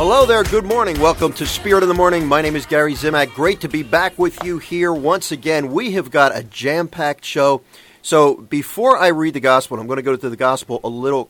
Hello there, good morning. Welcome to Spirit of the Morning. My name is Gary Zimak. Great to be back with you here once again. We have got a jam-packed show. So before I read the gospel, I'm going to go to the gospel a little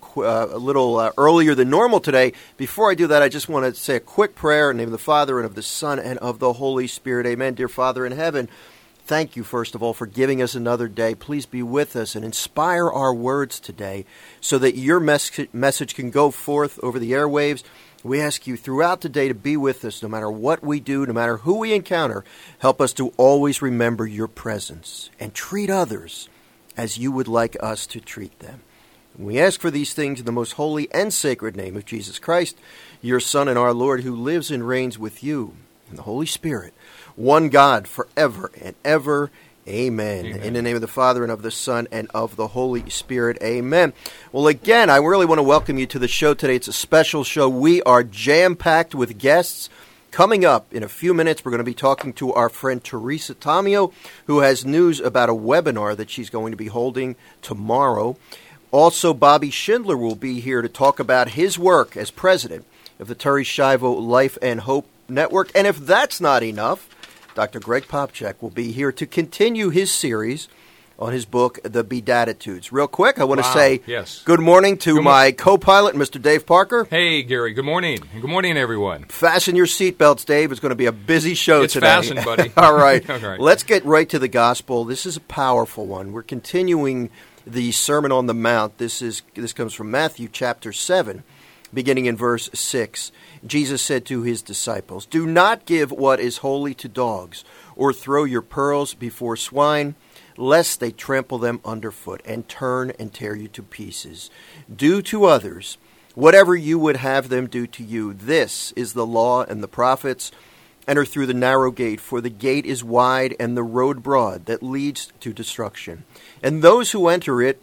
earlier than normal today. Before I do that, I just want to say a quick prayer in the name of the Father and of the Son and of the Holy Spirit. Amen. Dear Father in heaven, thank you, first of all, for giving us another day. Please be with us and inspire our words today so that your message can go forth over the airwaves. We ask you throughout the day to be with us no matter what we do, no matter who we encounter. Help us to always remember your presence and treat others as you would like us to treat them. And we ask for these things in the most holy and sacred name of Jesus Christ, your Son and our Lord, who lives and reigns with you in the Holy Spirit, one God forever and ever. Amen. In the name of the Father, and of the Son, and of the Holy Spirit. Amen. Well, again, I really want to welcome you to the show today. It's a special show. We are jam-packed with guests. Coming up in a few minutes, we're going to be talking to our friend Teresa Tomeo, who has news about a webinar that she's going to be holding tomorrow. Also, Bobby Schindler will be here to talk about his work as president of the Terri Schiavo Life and Hope Network. And if that's not enough, Dr. Greg Popcak will be here to continue his series on his book, The Beatitudes. Real quick, I want to say good morning to my co-pilot, Mr. Dave Parker. Hey, Gary. Good morning. And good morning, everyone. Fasten your seatbelts, Dave. It's going to be a busy show today. It's fastened, buddy. All right. All right. Let's get right to the gospel. This is a powerful one. We're continuing the Sermon on the Mount. This comes from Matthew chapter 7. Beginning in verse 6, Jesus said to his disciples, "Do not give what is holy to dogs, or throw your pearls before swine, lest they trample them underfoot and turn and tear you to pieces. Do to others whatever you would have them do to you. This is the law and the prophets. Enter through the narrow gate, for the gate is wide and the road broad that leads to destruction. And those who enter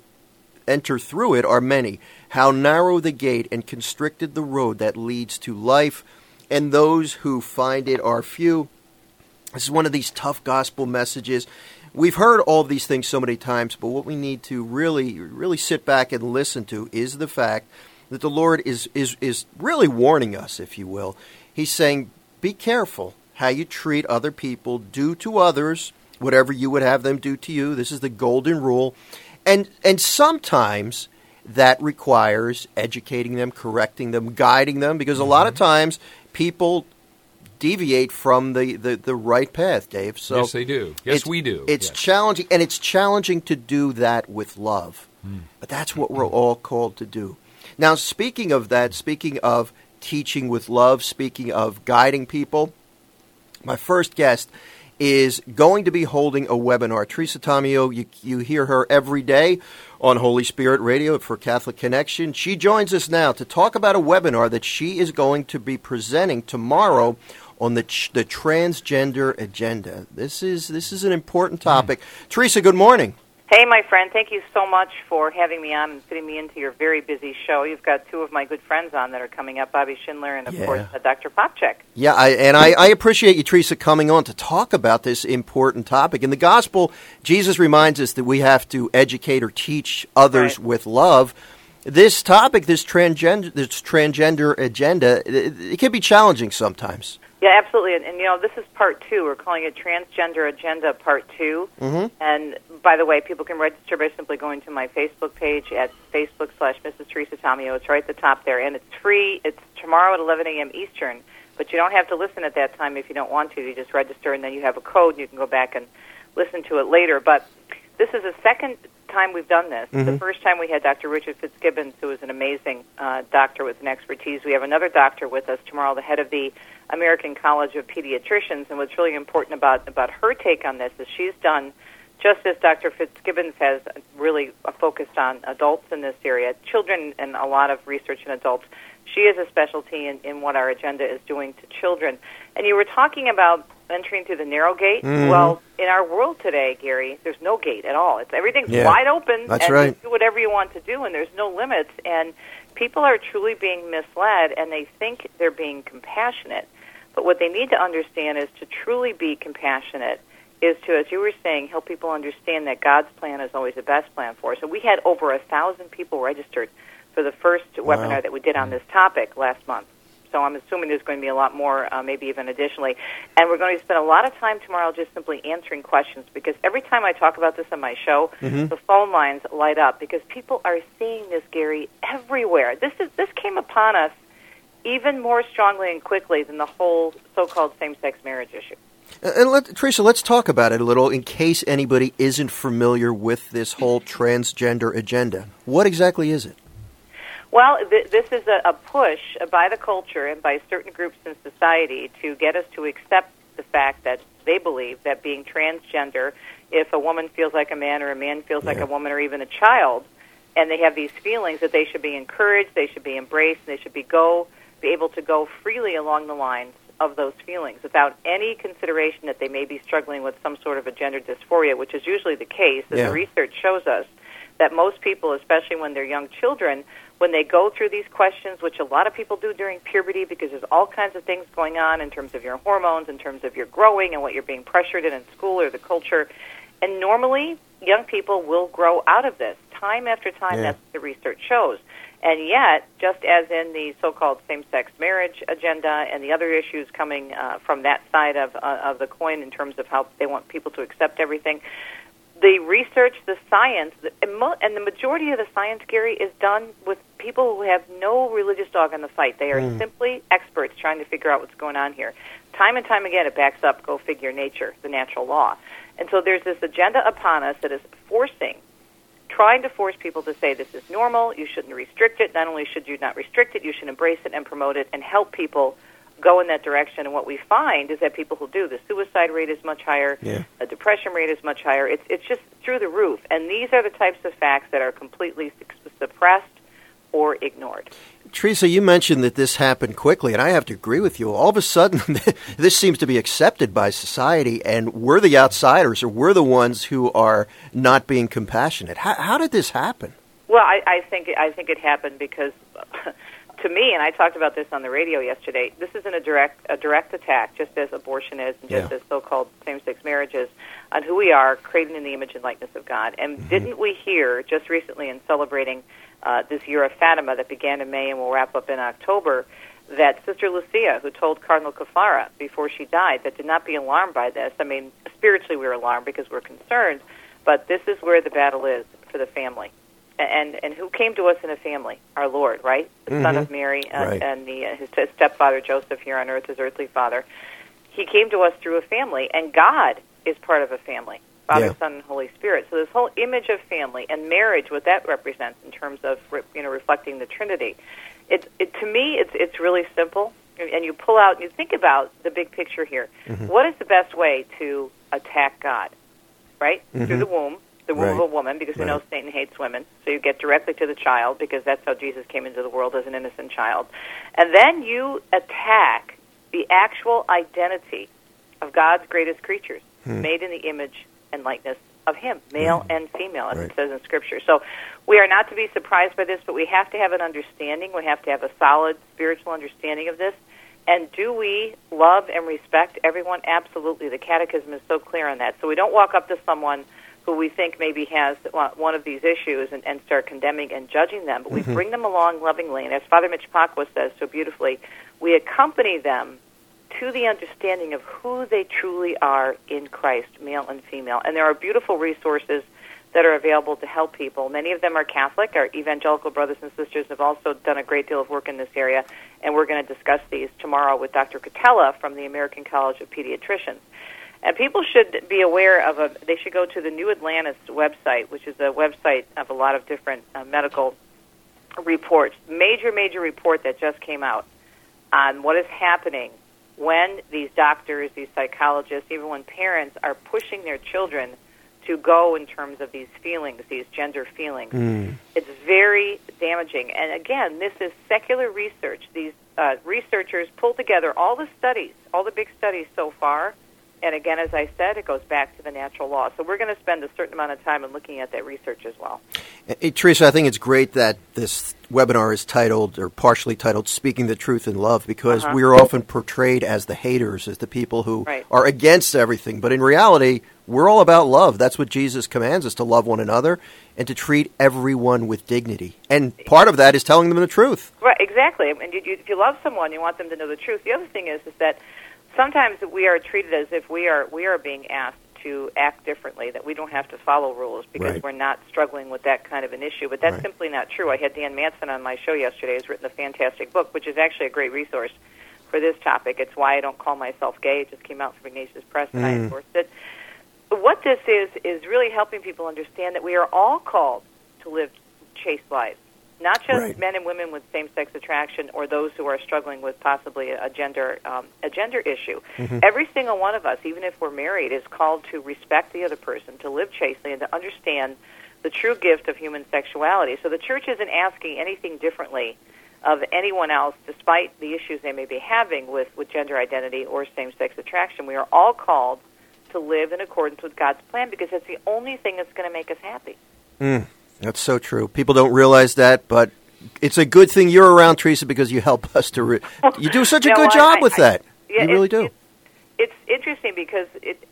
through it are many. How narrow the gate and constricted the road that leads to life, and those who find it are few." This is one of these tough gospel messages. We've heard all of these things so many times, but what we need to really sit back and listen to is the fact that the Lord is really warning us, if you will. He's saying, be careful how you treat other people. Do to others whatever you would have them do to you. This is the golden rule. And sometimes that requires educating them, correcting them, guiding them, because a lot of times people deviate from the right path, Dave. So yes, they do. Yes, we do. It's challenging, and it's challenging to do that with love. But that's what we're all called to do. Now, speaking of that, speaking of teaching with love, speaking of guiding people, my first guest is going to be holding a webinar. Teresa Tomeo, you hear her every day on Holy Spirit Radio for Catholic Connection. She joins us now to talk about a webinar that she is going to be presenting tomorrow on the transgender agenda. This is an important topic. Teresa, good morning. Hey, my friend. Thank you so much for having me on and fitting me into your very busy show. You've got two of my good friends on that are coming up, Bobby Schindler and, of course, Dr. Popcak. Yeah, I appreciate you, Teresa, coming on to talk about this important topic. In the Gospel, Jesus reminds us that we have to educate or teach others with love. This topic, this transgender agenda, it can be challenging sometimes. Yeah, absolutely. And this is part 2. We're calling it Transgender Agenda Part 2. Mm-hmm. And, by the way, people can register by simply going to my Facebook page at Facebook/Mrs. Teresa Tomeo. It's right at the top there. And it's free. It's tomorrow at 11 a.m. Eastern. But you don't have to listen at that time if you don't want to. You just register, and then you have a code, and you can go back and listen to it later. But this is the second time we've done this. Mm-hmm. The first time we had Dr. Richard Fitzgibbons, who is an amazing doctor with an expertise. We have another doctor with us tomorrow, the head of the American College of Pediatricians, and what's really important about her take on this is she's done, just as Dr. Fitzgibbons has really focused on adults in this area, children and a lot of research in adults. She has a specialty in what our agenda is doing to children. And you were talking about entering through the narrow gate. Mm-hmm. Well, in our world today, Gary, there's no gate at all. Everything's wide open. That's and right. You do whatever you want to do, and there's no limits. And people are truly being misled, and they think they're being compassionate. But what they need to understand is to truly be compassionate is to, as you were saying, help people understand that God's plan is always the best plan for us. And we had over 1,000 people registered for the first webinar that we did on this topic last month. So I'm assuming there's going to be a lot more, maybe even additionally. And we're going to spend a lot of time tomorrow just simply answering questions, because every time I talk about this on my show, the phone lines light up because people are seeing this, Gary, everywhere. This came upon us even more strongly and quickly than the whole so-called same-sex marriage issue. And Teresa, let's talk about it a little in case anybody isn't familiar with this whole transgender agenda. What exactly is it? Well, this is a push by the culture and by certain groups in society to get us to accept the fact that they believe that being transgender, if a woman feels like a man or a man feels like a woman or even a child, and they have these feelings, that they should be encouraged, they should be embraced, they should be able to go freely along the lines of those feelings without any consideration that they may be struggling with some sort of a gender dysphoria, which is usually the case, as the research shows us, that most people, especially when they're young children, when they go through these questions, which a lot of people do during puberty because there's all kinds of things going on in terms of your hormones, in terms of your growing and what you're being pressured in school or the culture, and normally young people will grow out of this time after time. That's what the research shows. And yet, just as in the so-called same-sex marriage agenda and the other issues coming from that side of the coin in terms of how they want people to accept everything, the research, the science, and the majority of the science, Gary, is done with people who have no religious dog in the fight. They are simply experts trying to figure out what's going on here. Time and time again, it backs up, go figure, nature, the natural law. And so there's this agenda upon us that is trying to force people to say this is normal, you shouldn't restrict it. Not only should you not restrict it, you should embrace it and promote it and help people go in that direction. And what we find is that people who do, the suicide rate is much higher, the depression rate is much higher. It's just through the roof. And these are the types of facts that are completely suppressed or ignored. Teresa, you mentioned that this happened quickly, and I have to agree with you. All of a sudden, this seems to be accepted by society, and we're the outsiders, or we're the ones who are not being compassionate. How did this happen? Well, I think it happened because, to me, and I talked about this on the radio yesterday, this isn't a direct attack, just as abortion is, and just as so-called same-sex marriage is, on who we are, created in the image and likeness of God. And didn't we hear just recently in celebrating this year of Fatima that began in May and will wrap up in October, that Sister Lucia, who told Cardinal Caffarra before she died that to not be alarmed by this. I mean, spiritually we were alarmed because we're concerned, but this is where the battle is for the family. And who came to us in a family? Our Lord, right? The Son of Mary and his stepfather Joseph here on earth, his earthly father. He came to us through a family, and God is part of a family. Father, Son, and Holy Spirit. So this whole image of family and marriage, what that represents in terms of reflecting the Trinity, to me it's really simple. And you pull out, and you think about the big picture here. What is the best way to attack God? Right? Through the womb of a woman, because we know Satan hates women. So you get directly to the child, because that's how Jesus came into the world, as an innocent child. And then you attack the actual identity of God's greatest creatures, made in the image and likeness of Him, male and female, as it says in Scripture. So we are not to be surprised by this, but we have to have an understanding. We have to have a solid spiritual understanding of this. And do we love and respect everyone? Absolutely. The Catechism is so clear on that. So we don't walk up to someone who we think maybe has one of these issues and start condemning and judging them, but we bring them along lovingly. And as Father Mitch Pacwa says so beautifully, we accompany them to the understanding of who they truly are in Christ, male and female. And there are beautiful resources that are available to help people. Many of them are Catholic. Our evangelical brothers and sisters have also done a great deal of work in this area, and we're going to discuss these tomorrow with Dr. Catella from the American College of Pediatricians. And people should be aware of they should go to the New Atlantis website, which is a website of a lot of different medical reports. Major report that just came out on what is happening when these doctors, these psychologists, even when parents are pushing their children to go in terms of these feelings, these gender feelings. It's very damaging. And again, this is secular research. These researchers pulled together all the studies, all the big studies so far. And again, as I said, it goes back to the natural law. So we're going to spend a certain amount of time in looking at that research as well. Hey, Teresa, I think it's great that this webinar is titled, or partially titled, Speaking the Truth in Love, because we are often portrayed as the haters, as the people who are against everything. But in reality, we're all about love. That's what Jesus commands us, to love one another and to treat everyone with dignity. And part of that is telling them the truth. Right, exactly. And if you love someone, you want them to know the truth. The other thing is that sometimes we are treated as if we are being asked to act differently, that we don't have to follow rules because we're not struggling with that kind of an issue. But that's simply not true. I had Dan Manson on my show yesterday. He's written a fantastic book, which is actually a great resource for this topic. It's Why I Don't Call Myself Gay. It just came out from Ignatius Press, and I endorsed it. But what this is really helping people understand that we are all called to live chaste lives, not just men and women with same-sex attraction or those who are struggling with possibly a gender issue. Every single one of us, even if we're married, is called to respect the other person, to live chastely, and to understand the true gift of human sexuality. So the church isn't asking anything differently of anyone else, despite the issues they may be having with gender identity or same-sex attraction. We are all called to live in accordance with God's plan because it's the only thing that's going to make us happy. That's so true. People don't realize that, but it's a good thing you're around, Teresa, because you help us to... you do such a good job with that. You really do. It's interesting because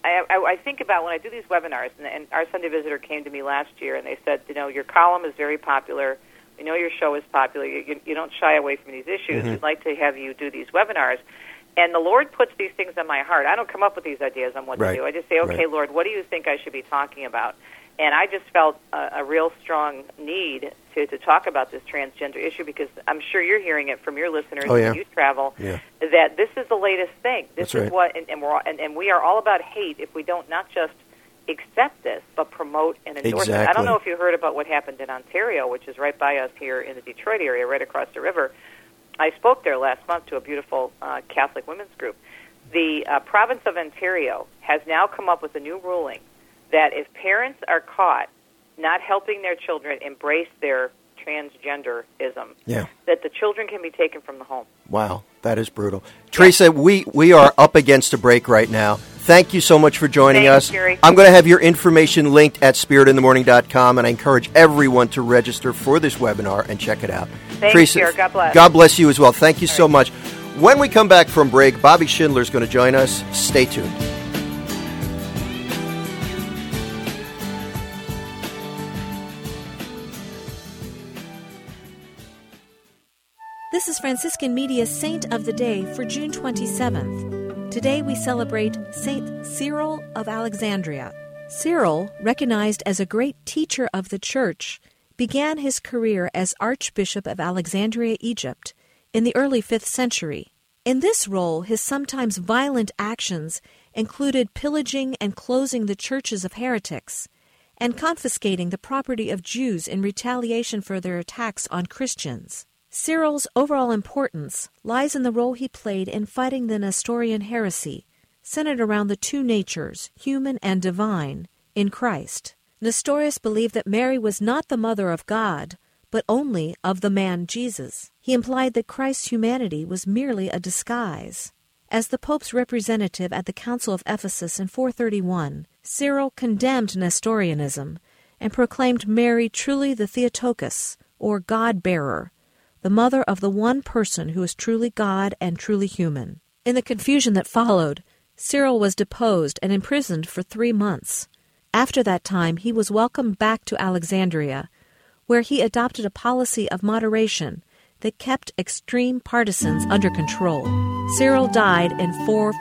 I think about when I do these webinars, and our Sunday Visitor came to me last year, and they said, your column is very popular. We know your show is popular. You don't shy away from these issues. We'd like to have you do these webinars. And the Lord puts these things on my heart. I don't come up with these ideas on what to do. I just say, okay, Lord, what do you think I should be talking about? And I just felt a real strong need to talk about this transgender issue because I'm sure you're hearing it from your listeners when you travel, that this is the latest thing. This is what, and we are all about hate if we don't not just accept this, but promote and endorse it. I don't know if you heard about what happened in Ontario, which is right by us here in the Detroit area, right across the river. I spoke there last month to a beautiful Catholic women's group. The province of Ontario has now come up with a new ruling that if parents are caught not helping their children embrace their transgenderism, that the children can be taken from the home. Wow, that is brutal. Teresa, we are up against a break right now. Thank you so much for joining us. Gary. I'm going to have your information linked at spiritinthemorning.com, and I encourage everyone to register for this webinar and check it out. Thanks, Teresa, Gary. God bless. God bless you as well. Thank you so much. When we come back from break, Bobby Schindler is going to join us. Stay tuned. This is Franciscan Media's Saint of the Day for June 27th. Today we celebrate Saint Cyril of Alexandria. Cyril, recognized as a great teacher of the Church, began his career as Archbishop of Alexandria, Egypt, in the early 5th century. In this role, his sometimes violent actions included pillaging and closing the churches of heretics, and confiscating the property of Jews in retaliation for their attacks on Christians. Cyril's overall importance lies in the role he played in fighting the Nestorian heresy, centered around the two natures, human and divine, in Christ. Nestorius believed that Mary was not the mother of God, but only of the man Jesus. He implied that Christ's humanity was merely a disguise. As the Pope's representative at the Council of Ephesus in 431, Cyril condemned Nestorianism and proclaimed Mary truly the Theotokos, or God-bearer, the mother of the one person who is truly God and truly human. In the confusion that followed, Cyril was deposed and imprisoned for 3 months. After that time, he was welcomed back to Alexandria, where he adopted a policy of moderation that kept extreme partisans under control. Cyril died in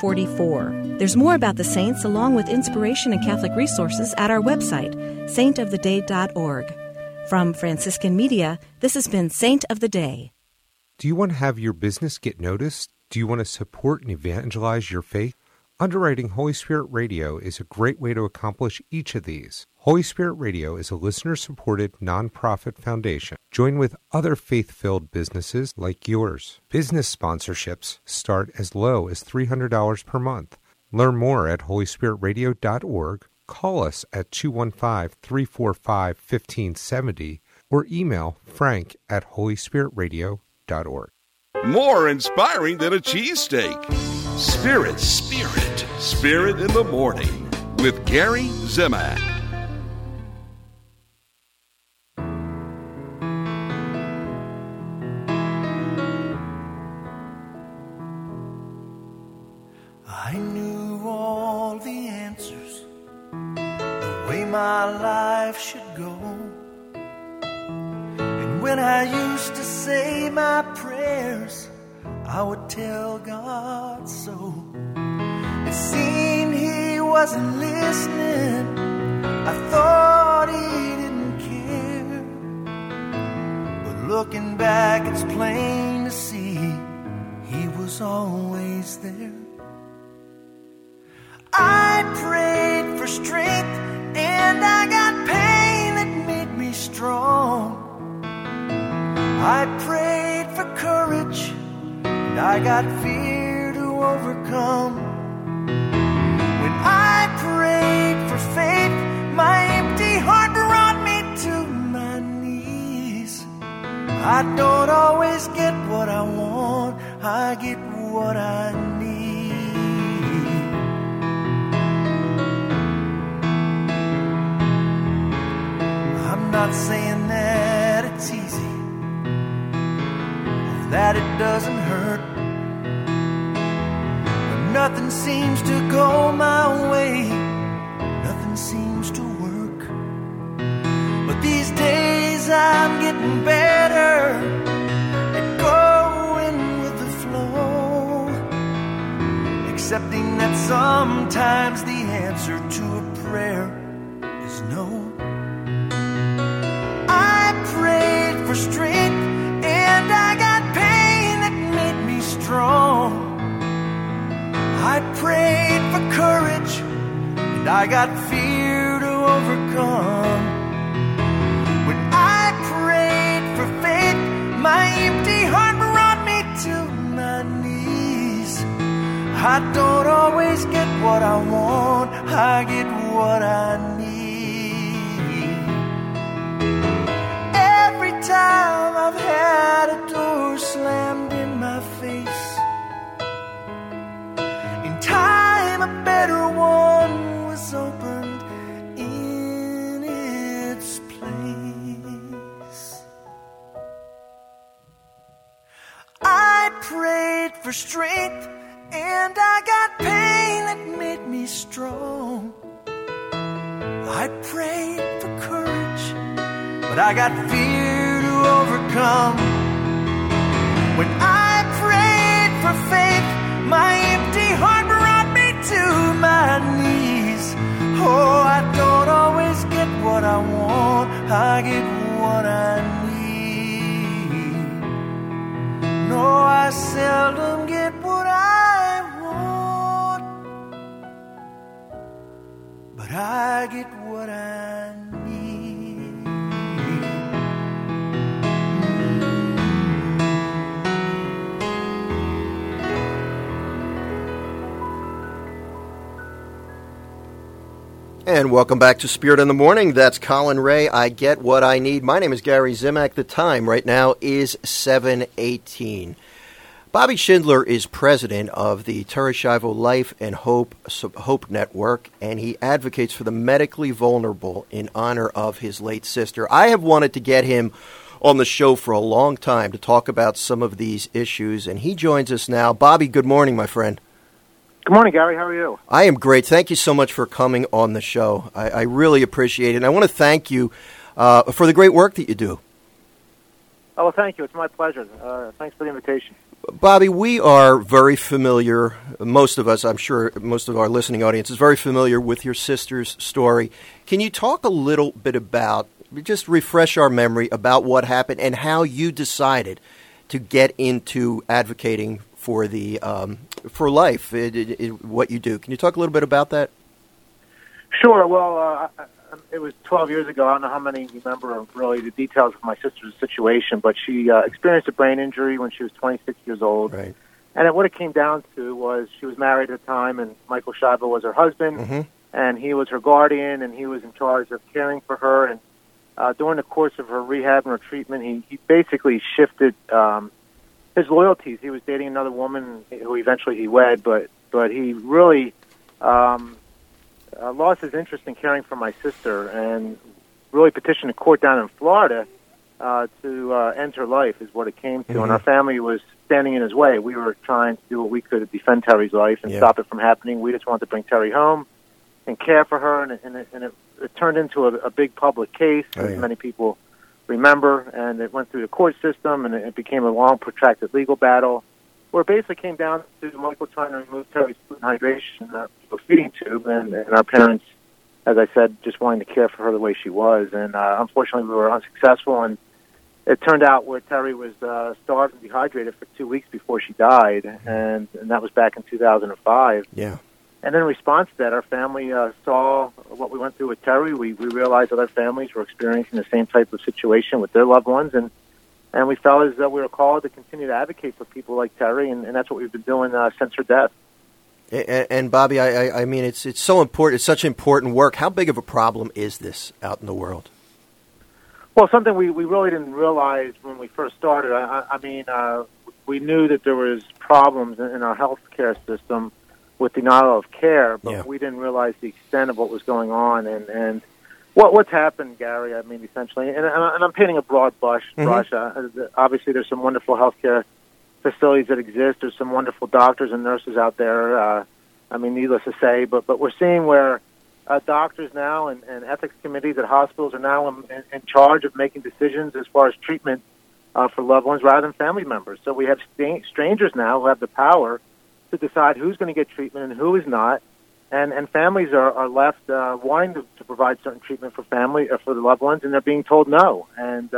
444. There's more about the saints along with inspiration and Catholic resources at our website, saintoftheday.org. From Franciscan Media, this has been Saint of the Day. Do you want to have your business get noticed? Do you want to support and evangelize your faith? Underwriting Holy Spirit Radio is a great way to accomplish each of these. Holy Spirit Radio is a listener-supported nonprofit foundation. Join with other faith-filled businesses like yours. Business sponsorships start as low as $300 per month. Learn more at holyspiritradio.org. Call us at 215-345-1570 or email frank@holyspiritradio.org. More inspiring than a cheesesteak. Spirit in the Morning with Gary Zimak. I knew all the answers, the way my life should go. And When I used to say my prayers, I would tell God so. It seemed He wasn't listening. I thought He didn't care. But looking back, it's plain to see He was always there. I prayed for strength, and I got pain that made me strong. I prayed for courage, and I got fear to overcome. When I prayed for faith, my empty heart brought me to my knees. I don't always get what I want, I get what I need. I'm not saying that it's easy, or that it doesn't hurt, but nothing seems to go my way, nothing seems to work. But these days I'm getting better at going with the flow, accepting that sometimes the answer to a prayer is no. I prayed for strength, and I got pain that made me strong. I prayed for courage, and I got fear to overcome. When I prayed for faith, my empty heart brought me to my knees. I don't always get what I want, I get what I need. Every time I've had a door slammed in my face, in time a better one was opened in its place. I prayed for strength, and I got pain that made me strong. I prayed for courage, but I got fear to overcome. When I prayed for faith, my empty heart brought me to my knees. Oh, I don't always get what I want, I get what I need. No, I seldom get what I want, but I get what I need. And welcome back to Spirit in the Morning. That's Colin Ray. I get what I need. My name is Gary Zimak. The time right now is 7:18. Bobby Schindler is president of the Tereshaivo Life and Hope Network, and he advocates for the medically vulnerable in honor of his late sister. I have wanted to get him on the show for a long time to talk about some of these issues, and he joins us now. Bobby, good morning, my friend. Good morning, Gary. How are you? I am great. Thank you so much for coming on the show. I really appreciate it. And I want to thank you for the great work that you do. Oh, well, thank you. It's my pleasure. Thanks for the invitation. Bobby, we are very familiar, most of us, I'm sure most of our listening audience is very familiar with your sister's story. Can you talk a little bit about, just refresh our memory about what happened and how you decided to get into advocating for the for life, what you do? Can you talk a little bit about that? Sure. Well, it was 12 years ago. I don't know how many remember really the details of my sister's situation, but she experienced a brain injury when she was 26 years old. Right. And what it came down to was she was married at the time, and Michael Schaiber was her husband, and he was her guardian, and he was in charge of caring for her. And during the course of her rehab and her treatment, he basically shifted his loyalties. He was dating another woman who eventually he wed, but he really lost his interest in caring for my sister and really petitioned a court down in Florida to end her life, is what it came to. And our family was standing in his way. We were trying to do what we could to defend Terry's life and stop it from happening. We just wanted to bring Terry home and care for her, and it turned into a big public case, as many people remember, and it went through the court system, and it became a long, protracted legal battle, where it basically came down to Michael trying to remove Terry's food and hydration feeding tube, and our parents, as I said, just wanting to care for her the way she was. And unfortunately, we were unsuccessful, and it turned out where Terry was starved and dehydrated for 2 weeks before she died, and that was back in 2005. Yeah. And in response to that, our family saw what we went through with Terry. We realized other families were experiencing the same type of situation with their loved ones, and we felt as though we were called to continue to advocate for people like Terry, and that's what we've been doing since her death. And Bobby, I mean, it's so important. It's such important work. How big of a problem is this out in the world? Well, something we really didn't realize when we first started. I mean, we knew that there was problems in our healthcare system with denial of care, but we didn't realize the extent of what was going on and what's happened, Gary. I mean, essentially, and I'm painting a broad brush. Obviously, there's some wonderful healthcare facilities that exist. There's some wonderful doctors and nurses out there. I mean, needless to say, but we're seeing where doctors now and ethics committees at hospitals are now in charge of making decisions as far as treatment for loved ones rather than family members. So we have strangers now who have the power to decide who's going to get treatment and who is not, and families are left wanting to provide certain treatment for for the loved ones, and they're being told no. And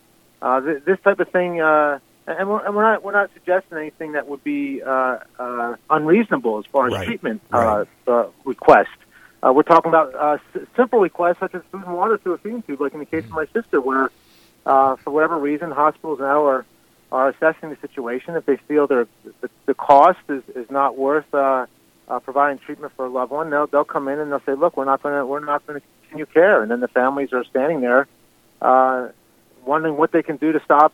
this type of thing, and we're not suggesting anything that would be unreasonable as far as treatment requests. We're talking about simple requests such as food and water through a feeding tube, like in the case of my sister, where for whatever reason hospitals now are assessing the situation. If they feel the cost is not worth providing treatment for a loved one, they'll come in and they'll say, "Look, we're not going to continue care." And then the families are standing there, wondering what they can do to stop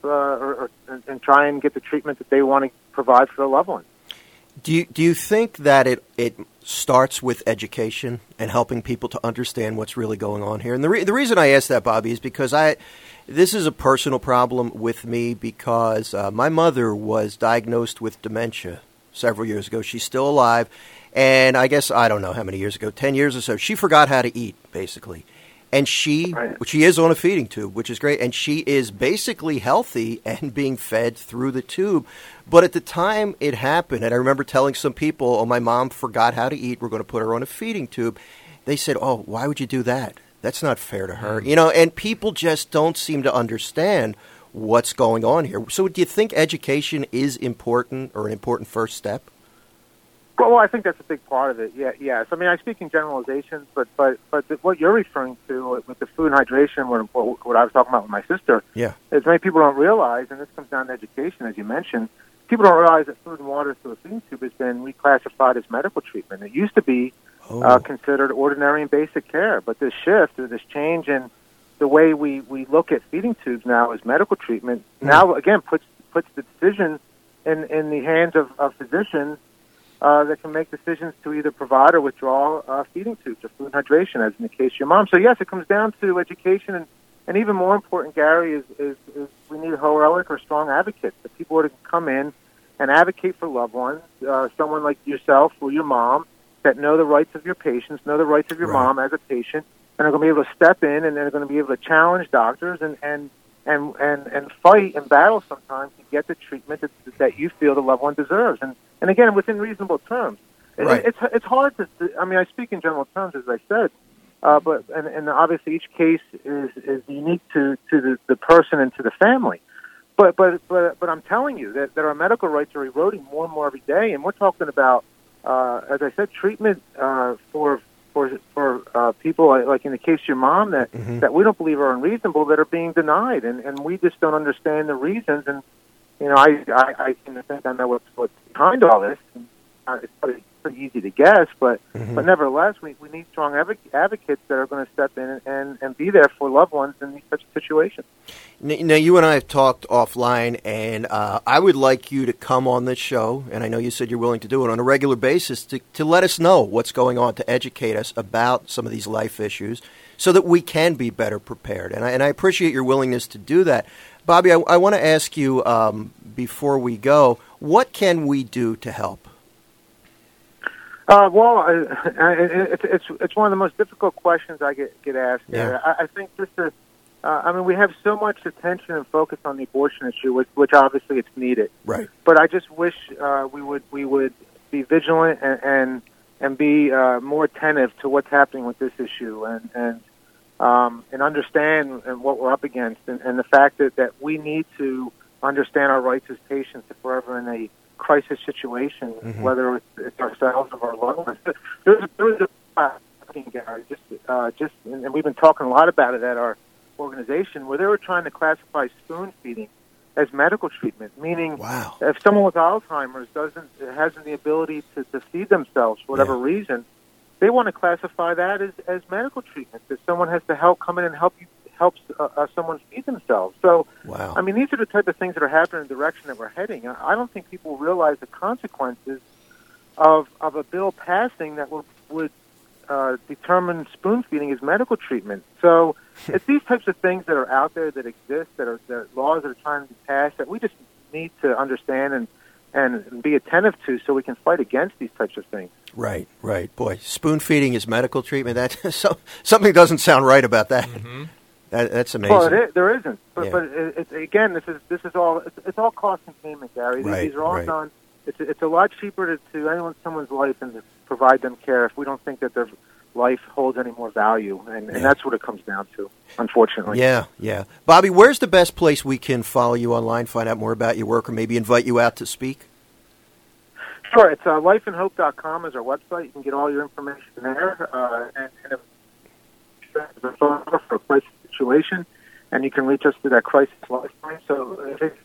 and try and get the treatment that they want to provide for their loved one. Do you think that it starts with education and helping people to understand what's really going on here? And the reason I ask that, Bobby, is because this is a personal problem with me because my mother was diagnosed with dementia several years ago. She's still alive, and I guess, I don't know how many years ago, 10 years or so, she forgot how to eat, basically. And she is on a feeding tube, which is great, and she is basically healthy and being fed through the tube. But at the time it happened, and I remember telling some people, "Oh, my mom forgot how to eat. We're going to put her on a feeding tube." They said, "Oh, why would you do that? That's not fair to her." You know, and people just don't seem to understand what's going on here. So do you think education is important or an important first step? Well, I think that's a big part of it. Yes. I mean, I speak in generalizations, but what you're referring to with the food and hydration, what I was talking about with my sister, is many people don't realize, and this comes down to education, as you mentioned. People don't realize that food and water through a feeding tube has been reclassified as medical treatment. It used to be considered ordinary and basic care, but this shift or this change in the way we look at feeding tubes now as medical treatment now again puts the decision in the hands of physicians that can make decisions to either provide or withdraw feeding tubes or food and hydration, as in the case of your mom. So yes, it comes down to education, and even more important, Gary, is we need heroic or strong advocates. The people who come in and advocate for loved ones, someone like yourself or your mom, that know the rights of your patients, know the rights of your mom as a patient, and are going to be able to step in, and they're going to be able to challenge doctors and fight and battle sometimes to get the treatment that you feel the loved one deserves. And again, within reasonable terms. It's hard to. I mean, I speak in general terms, as I said, but obviously each case is unique to the person and to the family. But I'm telling you that our medical rights are eroding more and more every day, and we're talking about, as I said, treatment for people like in the case of your mom that we don't believe are unreasonable, that are being denied, and we just don't understand the reasons. And you know, I think I know what's behind all this. It's pretty easy to guess, but nevertheless, we need strong advocates that are going to step in and be there for loved ones in such a situation. Now, you and I have talked offline, and I would like you to come on this show, and I know you said you're willing to do it on a regular basis, to let us know what's going on, to educate us about some of these life issues so that we can be better prepared. And I appreciate your willingness to do that. Bobby, I want to ask you, before we go, what can we do to help? It's one of the most difficult questions I get asked. Yeah. I think just to we have so much attention and focus on the abortion issue, which obviously it's needed. Right. But I just wish we would be vigilant and be more attentive to what's happening with this issue and understand what we're up against and the fact that we need to understand our rights as patients if we're ever in a crisis situation, whether it's ourselves or our loved ones. There was a Gary, and we've been talking a lot about it at our organization, where they were trying to classify spoon feeding as medical treatment, meaning if someone with Alzheimer's hasn't the ability to feed themselves for whatever reason, they want to classify that as medical treatment. That someone has to come in and help someone feed themselves. So, I mean, these are the type of things that are happening in the direction that we're heading. I don't think people realize the consequences of a bill passing that would determine spoon feeding as medical treatment. So it's these types of things that are out there that exist, that are laws that are trying to be passed, that we just need to understand and be attentive to so we can fight against these types of things. Right. Boy, spoon feeding is medical treatment. That something doesn't sound right about that. That's amazing. Well, there isn't. But again, this is all it's all cost containment, Gary. These are all done. It's a lot cheaper to end someone's life and to provide them care if we don't think that their life holds any more value, and that's what it comes down to, unfortunately. Yeah. Bobby, where's the best place we can follow you online, find out more about your work, or maybe invite you out to speak? Sure, it's lifeandhope.com is our website. You can get all your information there, and if there's a phone number for a crisis situation, and you can reach us through that crisis lifeline. So if it's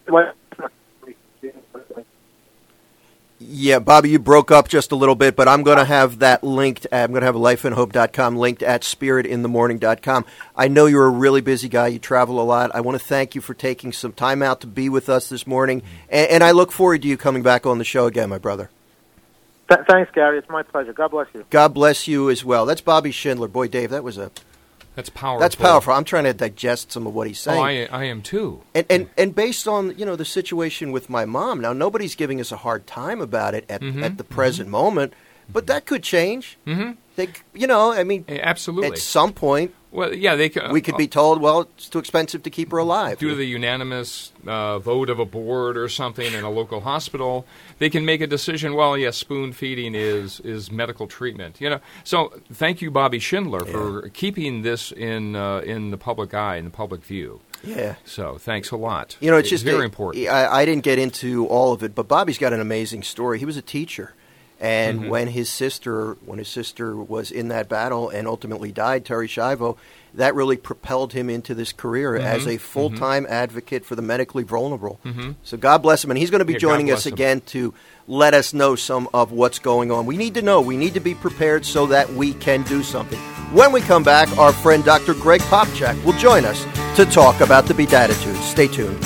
Yeah, Bobby, you broke up just a little bit, but I'm going to have that linked. I'm going to have lifeandhope.com linked at spiritinthemorning.com. I know you're a really busy guy. You travel a lot. I want to thank you for taking some time out to be with us this morning, and I look forward to you coming back on the show again, my brother. Thanks, Gary. It's my pleasure. God bless you. God bless you as well. That's Bobby Schindler. Boy, Dave, that's powerful. That's powerful. I'm trying to digest some of what he's saying. Oh, I am too. And based on the situation with my mom, now nobody's giving us a hard time about it at the present moment, but that could change. Absolutely. At some point, well, yeah, we could be told, well, it's too expensive to keep her alive. Due to the unanimous vote of a board or something in a local hospital, they can make a decision, well, yes, spoon feeding is medical treatment. So thank you, Bobby Schindler, for keeping this in the public eye, in the public view. Yeah. So thanks a lot. It's just very important. I didn't get into all of it, but Bobby's got an amazing story. He was a teacher. And when his sister was in that battle and ultimately died, Terri Schiavo, that really propelled him into this career as a full-time advocate for the medically vulnerable. So God bless him. And he's going to be joining us again to let us know some of what's going on. We need to know. We need to be prepared so that we can do something. When we come back, our friend Dr. Greg Popcak will join us to talk about the Beatitudes. Stay tuned.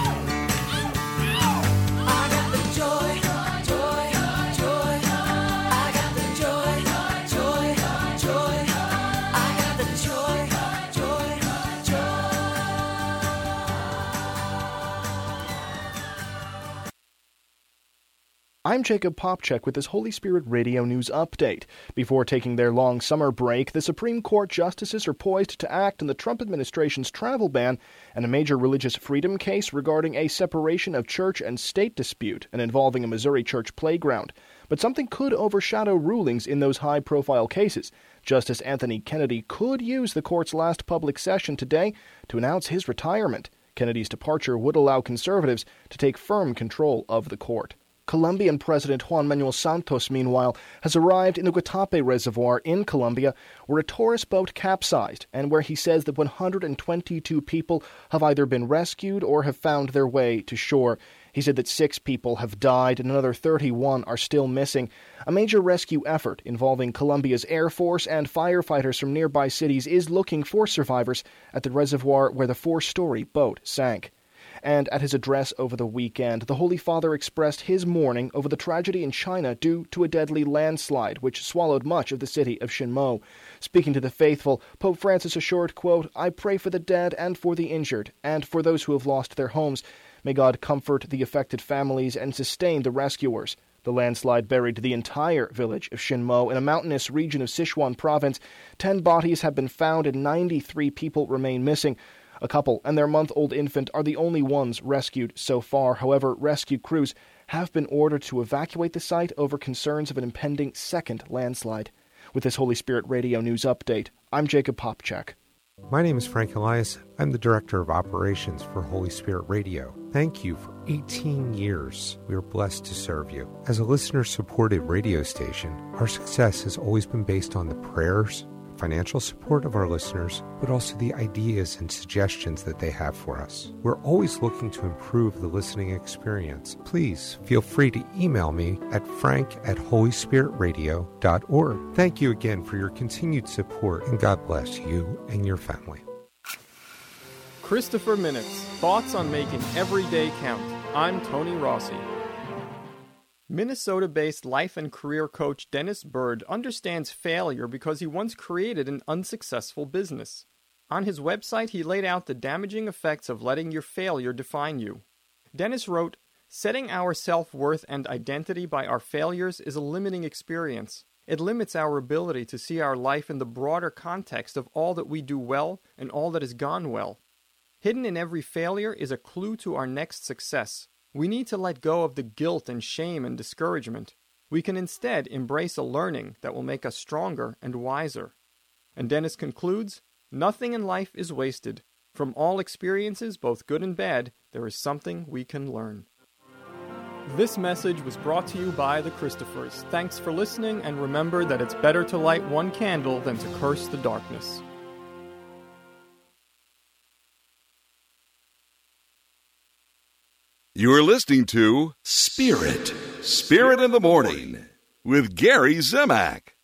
I'm Jacob Popcak with this Holy Spirit Radio News Update. Before taking their long summer break, the Supreme Court justices are poised to act on the Trump administration's travel ban and a major religious freedom case regarding a separation of church and state dispute and involving a Missouri church playground. But something could overshadow rulings in those high-profile cases. Justice Anthony Kennedy could use the court's last public session today to announce his retirement. Kennedy's departure would allow conservatives to take firm control of the court. Colombian President Juan Manuel Santos, meanwhile, has arrived in the Guatapé Reservoir in Colombia, where a tourist boat capsized, and where he says that 122 people have either been rescued or have found their way to shore. He said that 6 people have died and another 31 are still missing. A major rescue effort involving Colombia's Air Force and firefighters from nearby cities is looking for survivors at the reservoir where the 4-story boat sank. And at his address over the weekend, the Holy Father expressed his mourning over the tragedy in China due to a deadly landslide which swallowed much of the city of Shinmo. Speaking to the faithful, Pope Francis assured, quote, "I pray for the dead and for the injured, and for those who have lost their homes. May God comfort the affected families and sustain the rescuers." The landslide buried the entire village of Shinmo in a mountainous region of Sichuan province. 10 bodies have been found and 93 people remain missing. A couple and their month-old infant are the only ones rescued so far. However, rescue crews have been ordered to evacuate the site over concerns of an impending second landslide. With this Holy Spirit Radio News Update, I'm Jacob Popchak. My name is Frank Elias. I'm the Director of Operations for Holy Spirit Radio. Thank you for 18 years. We are blessed to serve you. As a listener-supported radio station, our success has always been based on the prayers, financial support of our listeners, but also the ideas and suggestions that they have for us. We're always looking to improve the listening experience. Please feel free to email me at frank@holyspiritradio.org. Thank you again for your continued support, and God bless you and your family. Christopher Minutes, thoughts on making every day count. I'm Tony Rossi. Minnesota-based life and career coach Dennis Bird understands failure because he once created an unsuccessful business. On his website, he laid out the damaging effects of letting your failure define you. Dennis wrote, "Setting our self-worth and identity by our failures is a limiting experience. It limits our ability to see our life in the broader context of all that we do well and all that has gone well. Hidden in every failure is a clue to our next success. We need to let go of the guilt and shame and discouragement. We can instead embrace a learning that will make us stronger and wiser." And Dennis concludes, "Nothing in life is wasted. From all experiences, both good and bad, there is something we can learn." This message was brought to you by the Christophers. Thanks for listening, and remember that it's better to light one candle than to curse the darkness. You're listening to Spirit in the Morning with Gary Zimak.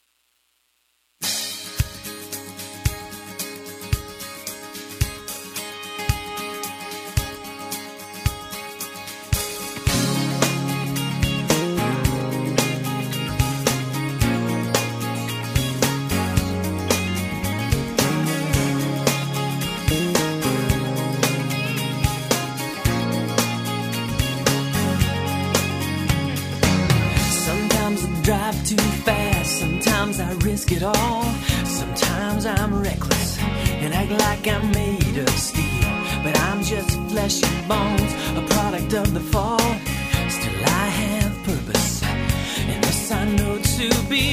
Drive too fast, sometimes I risk it all. Sometimes I'm reckless and act like I'm made of steel. But I'm just flesh and bones, a product of the fall. Still I have purpose, and this I know to be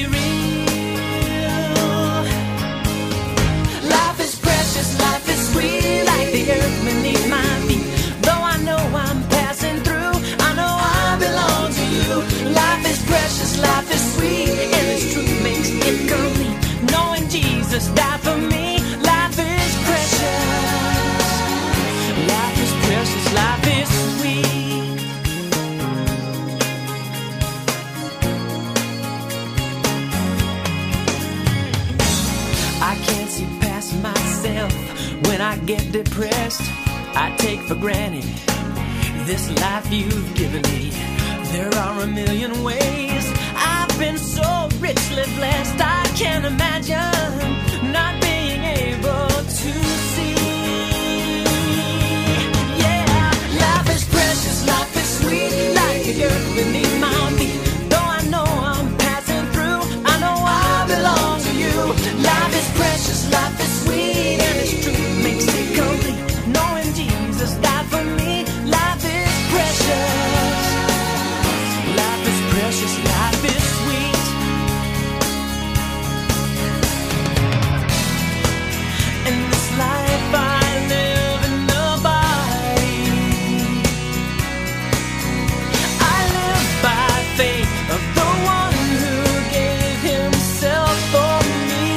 real. Life is precious, life is sweet, like the earth beneath my feet. Though I know I'm passing through, I know I belong to you. Life is precious, life is sweet, and its truth makes it complete. Knowing Jesus died for me, life is precious. Life is precious, life is sweet. I can't see past myself when I get depressed. I take for granted this life you've given me. There are a million ways I've been so richly blessed. I can't imagine not being able to see. Yeah, life is precious, life is sweet, like the earth beneath my feet. Though I know I'm passing through, I know I belong to you. Life is precious, life is sweet, and its truth makes it complete. Knowing Jesus died for me, life is precious. Life is precious, life is sweet. In this life I live in the body, I live by faith of the one who gave himself for me.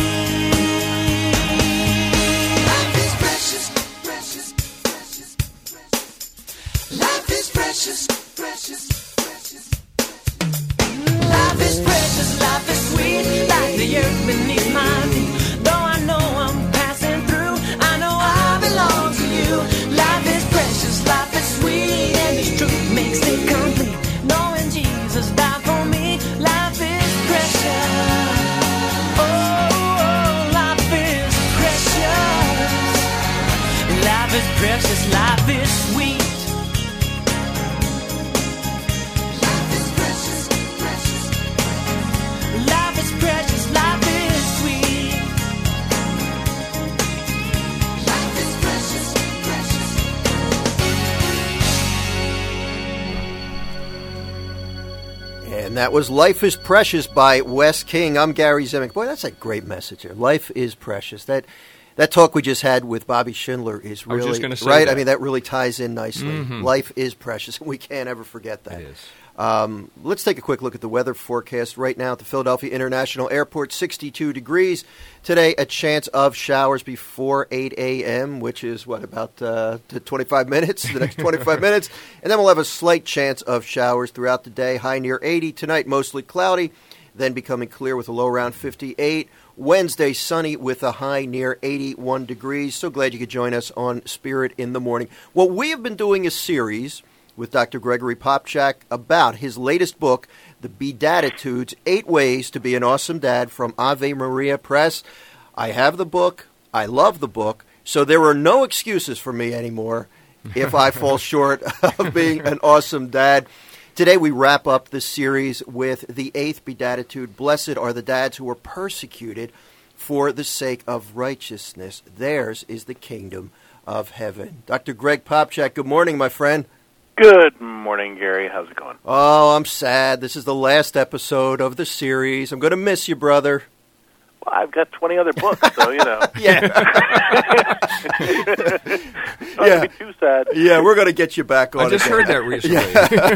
Life is precious, precious, precious, precious. Life is precious, precious, precious. Life is precious, life is sweet, like the earth beneath my feet. Though I know I'm passing through, I know I belong to you. Life is precious, life is sweet, and its truth makes it complete. Knowing Jesus died for me, life is precious. Oh, life is precious. Life is precious, life is sweet. Precious, that was Life is Precious by Wes King. I'm Gary Zimak. Boy, that's a great message here. Life is precious. That talk we just had with Bobby Schindler is really, I was just gonna say right? that. I mean, that really ties in nicely. Mm-hmm. Life is precious, and we can't ever forget that. It is. Let's take a quick look at the weather forecast right now at the Philadelphia International Airport, 62 degrees. Today, a chance of showers before 8 a.m., which is, about 25 minutes, the next 25 minutes. And then we'll have a slight chance of showers throughout the day, high near 80. Tonight, mostly cloudy, then becoming clear with a low around 58. Wednesday, sunny with a high near 81 degrees. So glad you could join us on Spirit in the Morning. Well, we have been doing a series with Dr. Gregory Popcak about his latest book, The Bedatitudes, 8 Ways to Be an Awesome Dad from Ave Maria Press. I have the book. I love the book. So there are no excuses for me anymore if I fall short of being an awesome dad. Today we wrap up this series with the 8th Beatitude. Blessed are the dads who are persecuted for the sake of righteousness. Theirs is the kingdom of heaven. Dr. Greg Popcak, good morning, my friend. Good morning, Gary. How's it going? Oh, I'm sad. This is the last episode of the series. I'm going to miss you, brother. Well, I've got 20 other books, so, Yeah. Don't be too sad. Yeah, we're going to get you back on. I just heard that recently.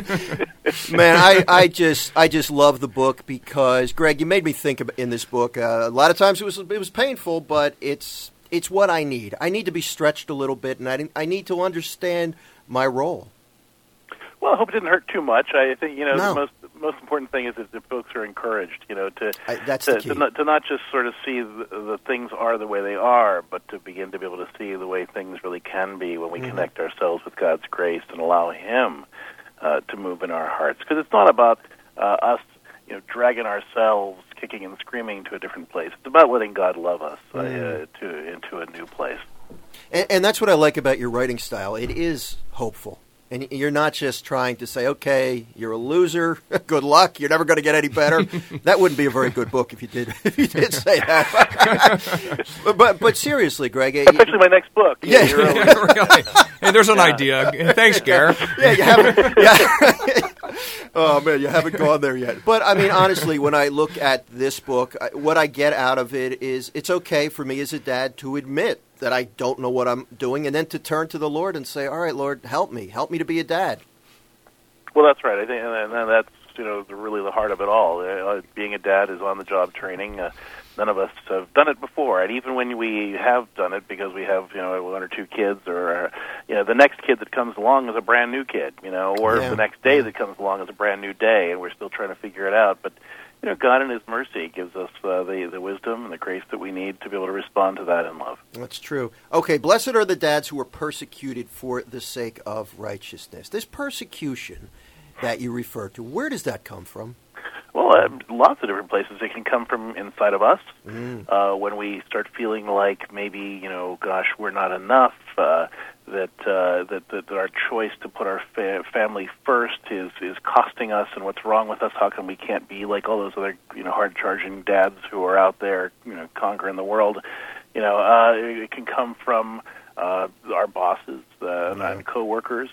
Yeah. Man, I just love the book because, Greg, you made me think in this book. A lot of times it was painful, but it's what I need. I need to be stretched a little bit, and I need to understand my role. Well, I hope it didn't hurt too much. I think No. the most important thing is that the folks are encouraged. That's the key. To not just sort of see the things are the way they are, but to begin to be able to see the way things really can be when we connect ourselves with God's grace and allow Him to move in our hearts. Because it's not about us, dragging ourselves, kicking and screaming to a different place. It's about letting God love us into a new place. And that's what I like about your writing style. It is hopeful. And you're not just trying to say, okay, you're a loser, good luck, you're never going to get any better. That wouldn't be a very good book if you did say that. but seriously, Greg. That's actually my next book. Yeah. Really. Hey, there's an idea. Thanks, Gare. Yeah, you haven't. Yeah. Oh, man, you haven't gone there yet. But, I mean, honestly, when I look at this book, what I get out of it is it's okay for me as a dad to admit that I don't know what I'm doing, and then to turn to the Lord and say, all right, Lord, help me to be a dad. Well, that's right. I think, and that's really the heart of it all. Being a dad is on-the-job training. None of us have done it before, and even when we have done it, because we have 1 or 2 kids, or the next kid that comes along is a brand new kid, or the next day that comes along is a brand new day, and we're still trying to figure it out. But God in His mercy gives us the wisdom and the grace that we need to be able to respond to that in love. That's true. Okay, blessed are the dads who are persecuted for the sake of righteousness. This persecution that you refer to, where does that come from? Well, lots of different places. It can come from inside of us when we start feeling like maybe, gosh, we're not enough, that our choice to put our family first is costing us, and what's wrong with us? How come we can't be like all those other hard-charging dads who are out there conquering the world? It can come from our bosses and coworkers,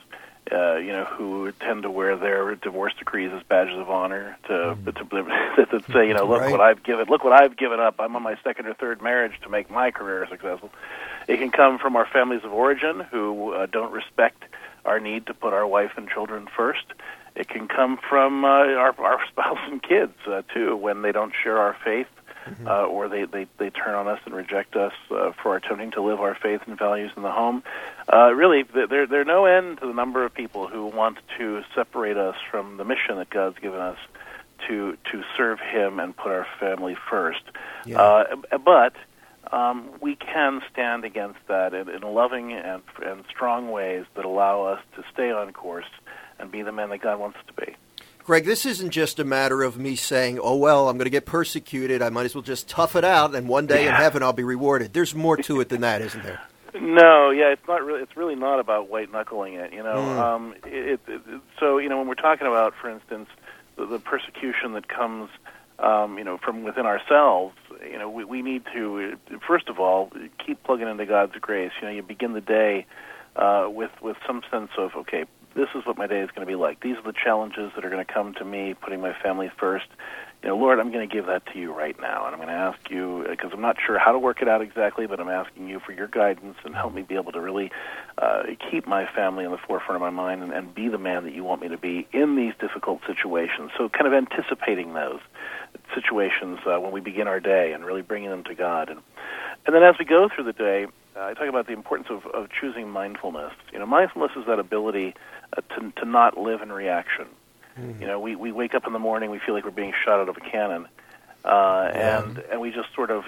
who tend to wear their divorce decrees as badges of honor to say, look what I've given up. I'm on my 2nd or 3rd marriage to make my career successful. It can come from our families of origin who don't respect our need to put our wife and children first. It can come from our spouse and kids, too, when they don't share our faith, or they turn on us and reject us for attempting to live our faith and values in the home. Really, there are no end to the number of people who want to separate us from the mission that God's given us to serve Him and put our family first. Yeah. But we can stand against that in loving and strong ways that allow us to stay on course and be the men that God wants us to be. Greg, this isn't just a matter of me saying, oh, well, I'm going to get persecuted. I might as well just tough it out, and one day in heaven I'll be rewarded. There's more to it than that, isn't there? No, it's not really. It's really not about white-knuckling it, So, when we're talking about, for instance, the persecution that comes, from within ourselves, we need to, first of all, keep plugging into God's grace. You begin the day with some sense of, okay, this is what my day is going to be like. These are the challenges that are going to come to me, putting my family first. Lord, I'm going to give that to you right now, and I'm going to ask you, because I'm not sure how to work it out exactly, but I'm asking you for your guidance and help me be able to really keep my family in the forefront of my mind and be the man that you want me to be in these difficult situations. So kind of anticipating those situations when we begin our day and really bringing them to God. And then as we go through the day, I talk about the importance of choosing mindfulness. Mindfulness is that ability to not live in reaction. We wake up in the morning, we feel like we're being shot out of a cannon, and we just sort of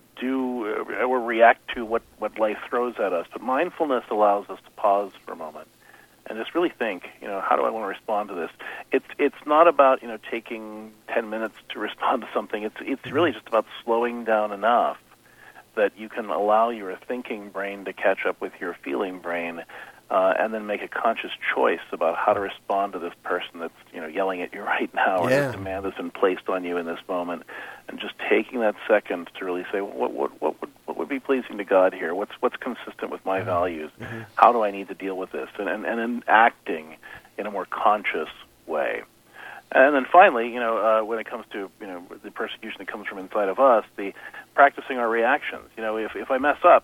do or react to what life throws at us. But mindfulness allows us to pause for a moment and just really think, how do I want to respond to this? It's not about taking 10 minutes to respond to something. It's really just about slowing down enough that you can allow your thinking brain to catch up with your feeling brain. And then make a conscious choice about how to respond to this person that's yelling at you right now, or this demand that's been placed on you in this moment, and just taking that second to really say, what would be pleasing to God here? What's consistent with my values? How do I need to deal with this? And then acting in a more conscious way. And then finally, when it comes to the persecution that comes from inside of us, the practicing our reactions. If I mess up,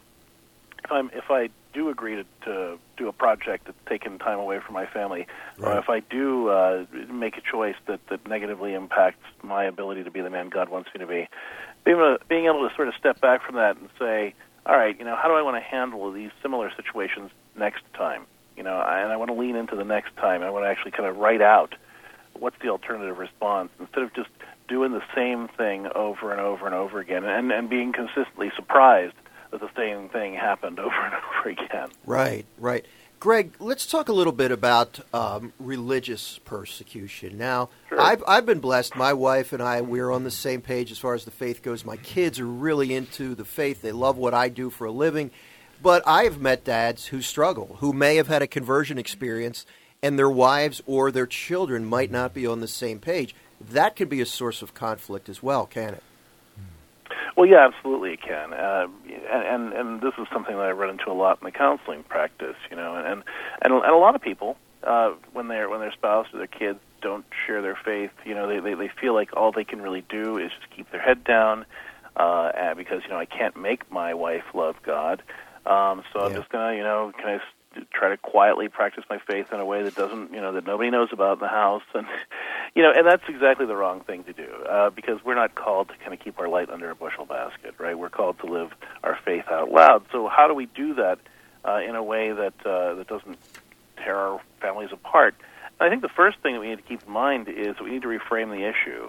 if I do agree to do a project that's taken time away from my family, or if I do make a choice that negatively impacts my ability to be the man God wants me to be, being able to sort of step back from that and say, all right, how do I want to handle these similar situations next time? And I want to lean into the next time. I want to actually kind of write out what's the alternative response instead of just doing the same thing over and over and over again and being consistently surprised that the same thing happened over and over again. Right. Greg, let's talk a little bit about religious persecution. Now, sure. I've been blessed. My wife and I, we're on the same page as far as the faith goes. My kids are really into the faith. They love what I do for a living. But I have met dads who struggle, who may have had a conversion experience, and their wives or their children might not be on the same page. That could be a source of conflict as well, can it? Well, yeah, absolutely it can, and this is something that I run into a lot in the counseling practice, and a lot of people when their spouse or their kids don't share their faith, they feel like all they can really do is just keep their head down, because I can't make my wife love God, so I'm just gonna kind of try to quietly practice my faith in a way that doesn't that nobody knows about in the house, and and that's exactly the wrong thing to do, because we're not called to kind of keep our light under a bushel basket, right? We're called to live our faith out loud. So how do we do that in a way that doesn't tear our families apart? And I think the first thing that we need to keep in mind is we need to reframe the issue.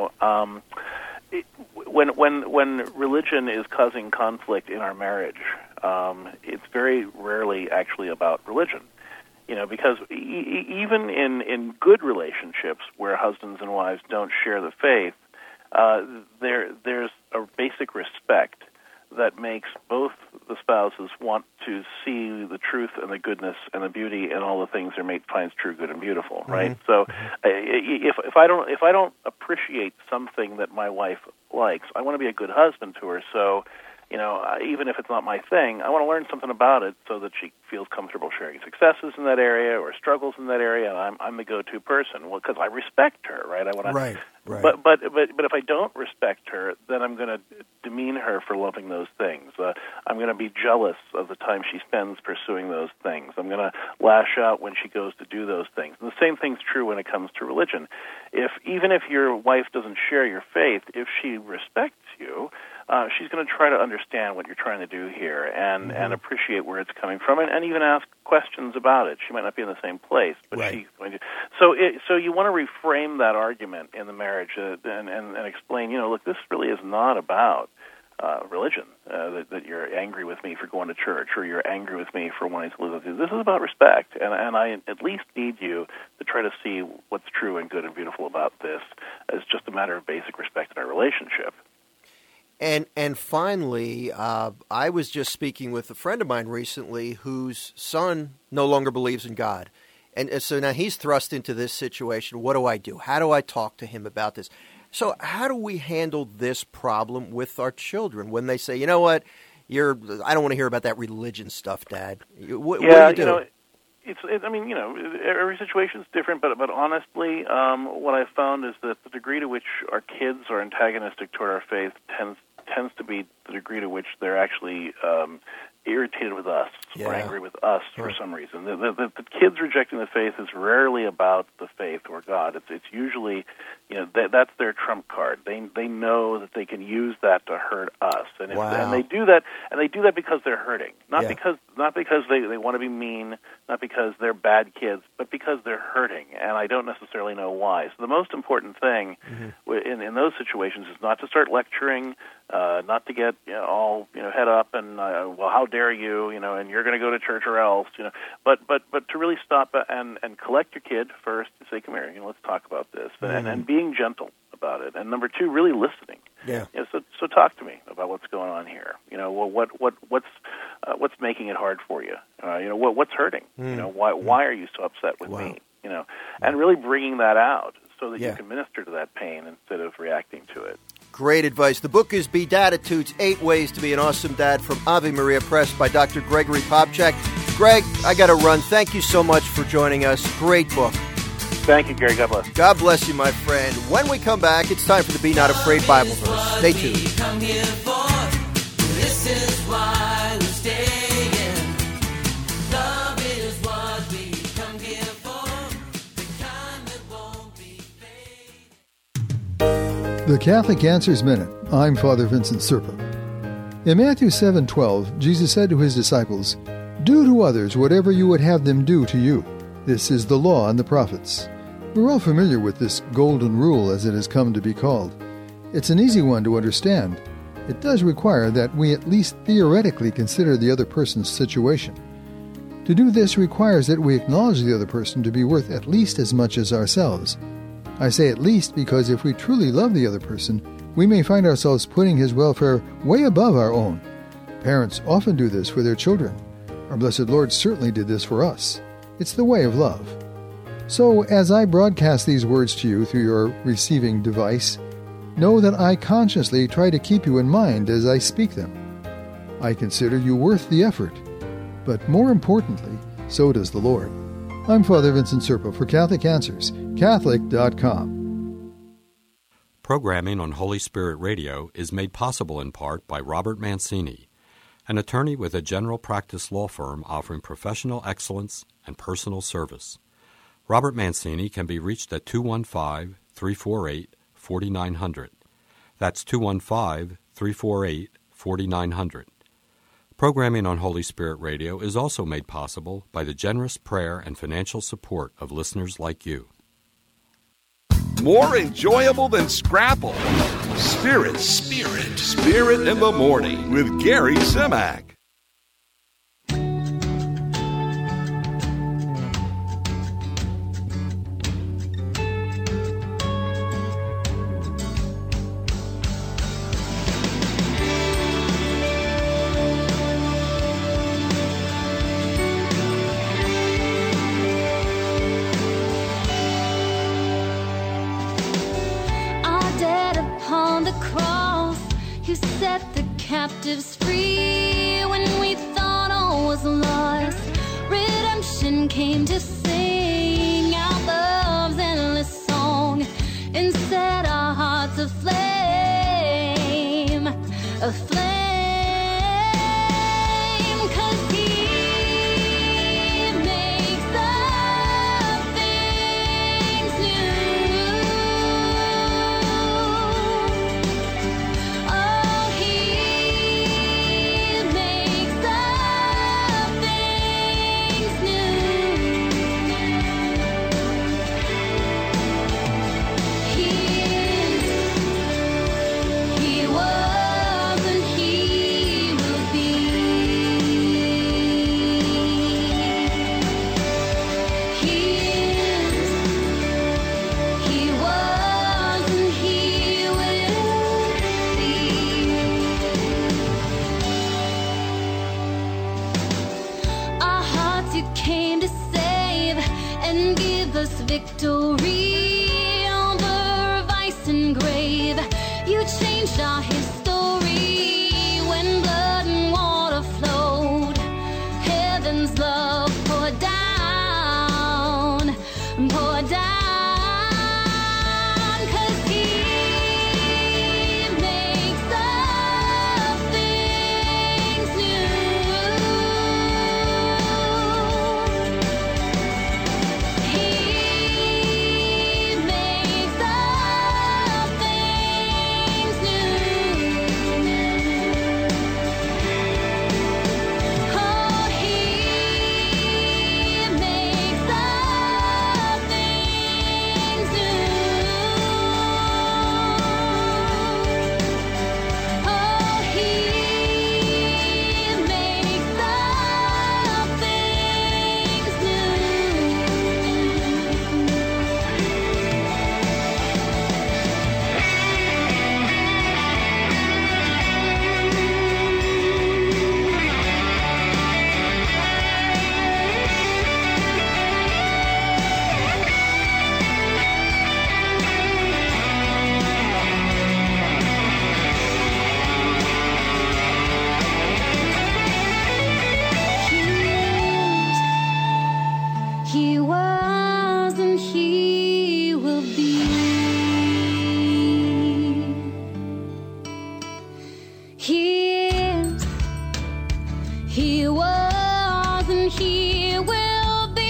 When religion is causing conflict in our marriage, it's very rarely actually about religion. Because even in good relationships where husbands and wives don't share the faith, there's a basic respect that makes both the spouses want to see the truth and the goodness and the beauty and all the things their mate finds true, good, and beautiful. Right? Mm-hmm. So, if I don't appreciate something that my wife likes, I want to be a good husband to her. So, even if it's not my thing, I want to learn something about it so that she feels comfortable sharing successes in that area or struggles in that area. And I'm the go-to person. Well, because I respect her, right? I want to. Right. But if I don't respect her, then I'm going to demean her for loving those things. I'm going to be jealous of the time she spends pursuing those things. I'm going to lash out when she goes to do those things. And the same thing's true when it comes to religion. Even if your wife doesn't share your faith, if she respects you, she's going to try to understand what you're trying to do here and appreciate where it's coming from and even ask questions about it. She might not be in the same place, but she's going to. So you want to reframe that argument in the marriage and explain, look, this really is not about religion, that you're angry with me for going to church or you're angry with me for wanting to live with you. This is about respect, and I at least need you to try to see what's true and good and beautiful about this as just a matter of basic respect in our relationship. And finally, I was just speaking with a friend of mine recently whose son no longer believes in God. And so now he's thrust into this situation. What do I do? How do I talk to him about this? So how do we handle this problem with our children when they say, I don't want to hear about that religion stuff, Dad? What do you do? I mean, every situation is different, but honestly, what I've found is that the degree to which our kids are antagonistic toward our faith tends to be the degree to which they're actually irritated with us or angry with us for some reason. The kids rejecting the faith is rarely about the faith or God. It's usually, that's their trump card. They know that they can use that to hurt us, and they do that because they're hurting, not because they want to be mean, not because they're bad kids, but because they're hurting, and I don't necessarily know why. So the most important thing in those situations is not to start lecturing, not to get all head up and well, how dare you, and you're going to go to church or else, but to really stop and collect your kid first and say, come here, let's talk about this, and being gentle about it, and number two, really listening. So talk to me about what's going on here. What's making it hard for you? What's hurting? Why are you so upset with me? And really bringing that out so that you can minister to that pain instead of reacting to it. Great advice. The book is Be-Daditudes, 8 Ways to Be an Awesome Dad from Ave Maria Press by Dr. Gregory Popcak. Greg, I got to run. Thank you so much for joining us. Great book. Thank you, Gary. God bless. God bless you, my friend. When we come back, it's time for the Be Not Afraid Bible verse. Stay tuned. This is why we stay in. Love is what we come here for. The kind that won't be fake. The Catholic Answers Minute. I'm Father Vincent Serpa. In Matthew 7:12, Jesus said to his disciples, "Do to others whatever you would have them do to you. This is the law and the prophets." We're all familiar with this golden rule, as it has come to be called. It's an easy one to understand. It does require that we at least theoretically consider the other person's situation. To do this requires that we acknowledge the other person to be worth at least as much as ourselves. I say at least because if we truly love the other person, we may find ourselves putting his welfare way above our own. Parents often do this for their children. Our blessed Lord certainly did this for us. It's the way of love. So, as I broadcast these words to you through your receiving device, know that I consciously try to keep you in mind as I speak them. I consider you worth the effort. But more importantly, so does the Lord. I'm Father Vincent Serpa for Catholic Answers, Catholic.com. Programming on Holy Spirit Radio is made possible in part by Robert Mancini, an attorney with a general practice law firm offering professional excellence and personal service. Robert Mancini can be reached at 215-348-4900. That's 215-348-4900. Programming on Holy Spirit Radio is also made possible by the generous prayer and financial support of listeners like you. More enjoyable than Scrapple. Spirit in the Morning with Gary Zimak. Captives free when we thought all was lost. Redemption came to sing out love's endless song and set our hearts aflame, aflame. 'Cause He makes all things new. Oh, He makes all things new. He was and He will be. He was and He will be. Our hearts You came to save and give us victory over vice and grave. You changed our history when blood and water flowed. Heaven's love poured down. He was and he will be.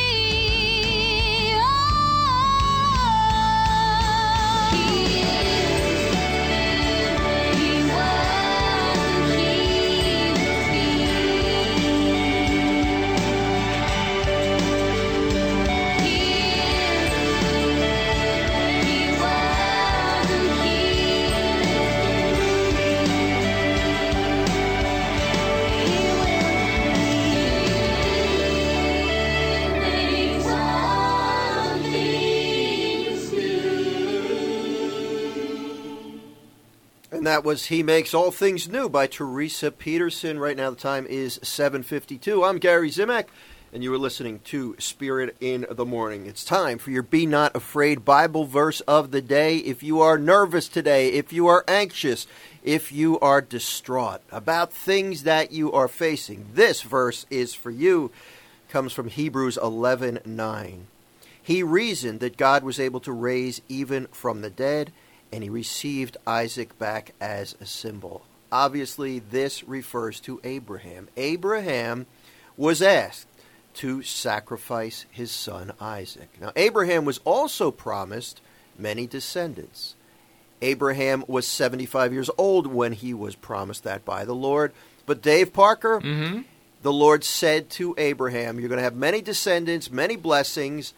And that was He Makes All Things New by Teresa Peterson. Right now the time is 7:52. I'm Gary Zimak, and you are listening to Spirit in the Morning. It's time for your Be Not Afraid Bible verse of the day. If you are nervous today, if you are anxious, if you are distraught about things that you are facing, this verse is for you. It comes from Hebrews 11:9. He reasoned that God was able to raise even from the dead, and he received Isaac back as a symbol. Obviously, this refers to Abraham. Abraham was asked to sacrifice his son Isaac. Now, Abraham was also promised many descendants. Abraham was 75 years old when he was promised that by the Lord. But Dave Parker, the Lord said to Abraham, you're going to have many descendants, many blessings.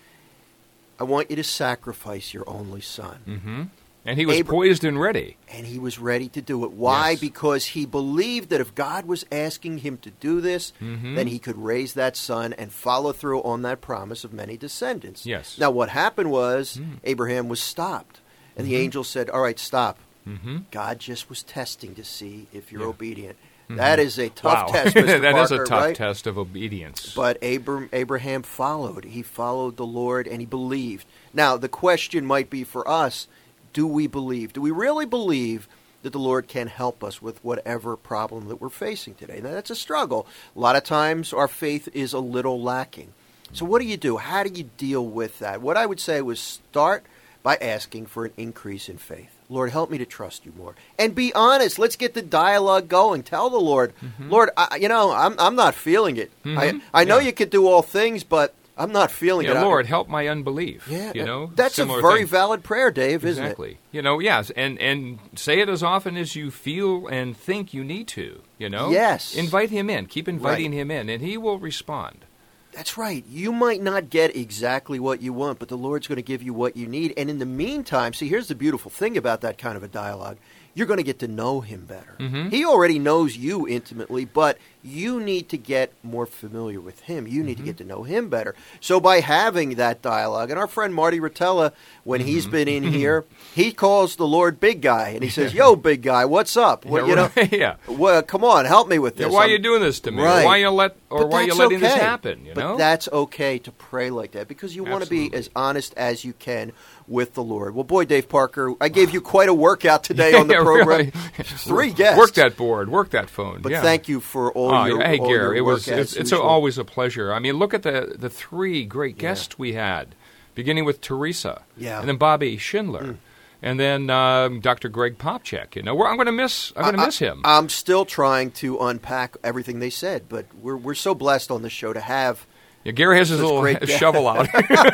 I want you to sacrifice your only son. And he was poised and ready. And he was ready to do it. Why? Yes. Because he believed that if God was asking him to do this, then he could raise that son and follow through on that promise of many descendants. Yes. Now, what happened was Abraham was stopped. And the angel said, all right, stop. God just was testing to see if you're obedient. That is a tough test, Mr. That Parker, is a tough right? test of obedience. But Abraham followed. He followed the Lord, and he believed. Now, the question might be for us, do we believe? Do we really believe that the Lord can help us with whatever problem that we're facing today? Now, that's a struggle. A lot of times our faith is a little lacking. So what do you do? How do you deal with that? What I would say was start by asking for an increase in faith. Lord, help me to trust you more. And be honest. Let's get the dialogue going. Tell the Lord, Lord, I'm not feeling it. I know you could do all things, but I'm not feeling it. Lord, help my unbelief. Yeah, that's a similar very thing. valid prayer, Dave, isn't it? Exactly. Yes, and say it as often as you feel and think you need to, Yes. Invite him in. Keep inviting him in, and he will respond. That's right. You might not get exactly what you want, but the Lord's going to give you what you need. And in the meantime, see, here's the beautiful thing about that kind of a dialogue. You're going to get to know him better. He already knows you intimately, but you need to get more familiar with him. You need to get to know him better. So by having that dialogue, and our friend Marty Rotella, when he's been in here, he calls the Lord Big Guy, and he says, yo, Big Guy, what's up? Well, come on, help me with this. Why are you doing this to me? Right. Or why are you letting this happen? But that's okay to pray like that, because you want to be as honest as you can with the Lord. Well, boy, Dave Parker, I gave you quite a workout today on the program. Really. 3 guests. Work that board. Work that phone. But thank you for all your Hey, all Gary, your it's always a pleasure. I mean, look at the 3 great guests we had, beginning with Teresa, and then Bobby Schindler, and then Dr. Greg Popchak. I'm going to miss him. I'm still trying to unpack everything they said, but we're so blessed on this show to have. Yeah, Gary has his little shovel out.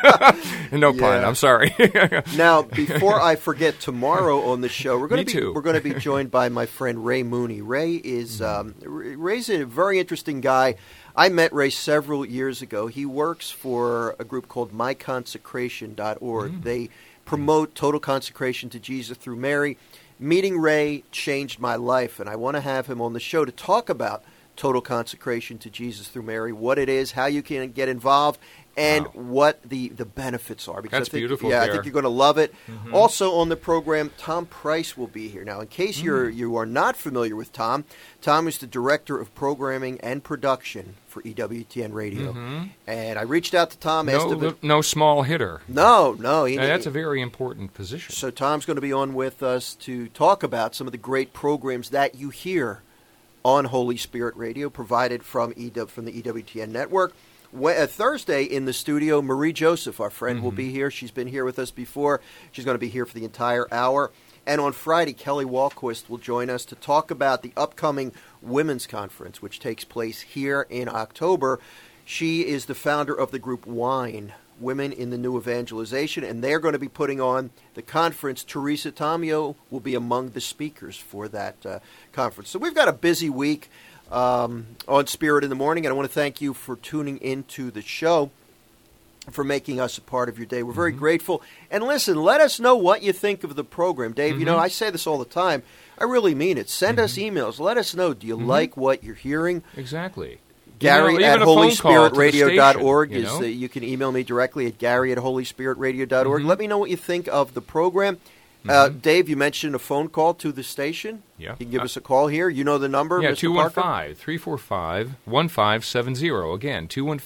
No pun. I'm sorry. Now, before I forget, tomorrow on the show, we're going to be joined by my friend Ray Mooney. Ray is Ray's a very interesting guy. I met Ray several years ago. He works for a group called MyConsecration.org. They promote total consecration to Jesus through Mary. Meeting Ray changed my life, and I want to have him on the show to talk about total consecration to Jesus through Mary, what it is, how you can get involved, and what the benefits are. Because That's beautiful. Yeah, I think you're going to love it. Also on the program, Tom Price will be here. Now, in case you are not familiar with Tom is the Director of Programming and Production for EWTN Radio. And I reached out to Tom. No small hitter. No. That's a very important position. So Tom's going to be on with us to talk about some of the great programs that you hear on Holy Spirit Radio, provided from the EWTN network. Thursday in the studio, Marie Joseph, our friend, will be here. She's been here with us before. She's going to be here for the entire hour. And on Friday, Kelly Walquist will join us to talk about the upcoming Women's Conference, which takes place here in October. She is the founder of the group WINE, Women in the New Evangelization, and they're going to be putting on the conference. Teresa Tomeo will be among the speakers for that conference. So we've got a busy week on Spirit in the Morning, and I want to thank you for tuning into the show, for making us a part of your day. We're very grateful. And listen, let us know what you think of the program. Dave, you know, I say this all the time. I really mean it. Send us emails. Let us know. Do you like what you're hearing? Exactly. Gary at holyspiritradio.org you know? you can email me directly at Gary at holyspiritradio.org. Let me know what you think of the program. Dave, you mentioned a phone call to the station. Yeah. You can give us a call here. You know the number, Yeah, Mr. Parker? 215-345-1570. Again,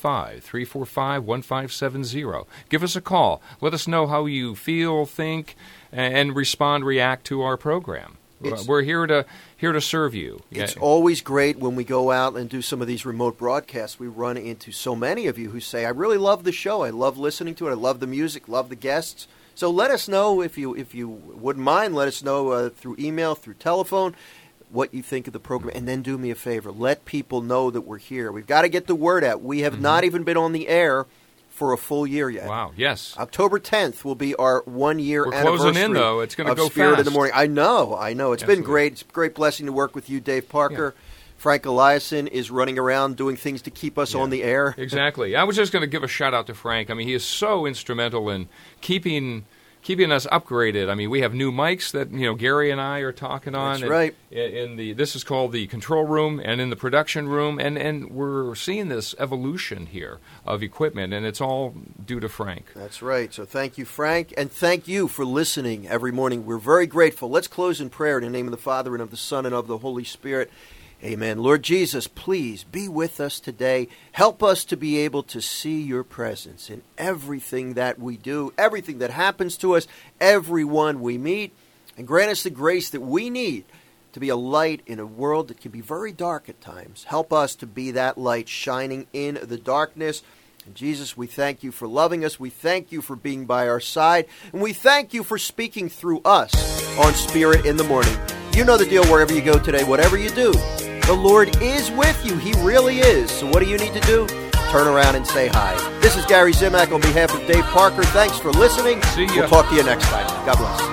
215-345-1570. Give us a call. Let us know how you feel, think, and react to our program. We're here to serve you. It's always great when we go out and do some of these remote broadcasts. We run into so many of you who say, I really love the show. I love listening to it. I love the music, love the guests. So let us know, if you wouldn't mind, let us know through email, through telephone, what you think of the program. And then do me a favor. Let people know that we're here. We've got to get the word out. We have not even been on the air for a full year yet. Wow, yes. October 10th will be our 1 year We're anniversary. Closing in, though. It's going to go Spirit fast. in the Morning. I know. It's been great. It's a great blessing to work with you, Dave Parker. Frank Eliason is running around doing things to keep us on the air. Exactly. I was just going to give a shout-out to Frank. I mean, he is so instrumental in keeping us upgraded. I mean, we have new mics that Gary and I are talking on. That's right. This is called the control room, and in the production room, and we're seeing this evolution here of equipment, and it's all due to Frank. That's right. So thank you, Frank, and thank you for listening every morning. We're very grateful. Let's close in prayer in the name of the Father and of the Son and of the Holy Spirit. Amen. Lord Jesus, please be with us today. Help us to be able to see your presence in everything that we do, everything that happens to us, everyone we meet, and grant us the grace that we need to be a light in a world that can be very dark at times. Help us to be that light shining in the darkness. And Jesus, we thank you for loving us. We thank you for being by our side. And we thank you for speaking through us on Spirit in the Morning. You know the deal wherever you go today, whatever you do. The Lord is with you. He really is. So what do you need to do? Turn around and say hi. This is Gary Zimak on behalf of Dave Parker. Thanks for listening. See ya. We'll talk to you next time. God bless.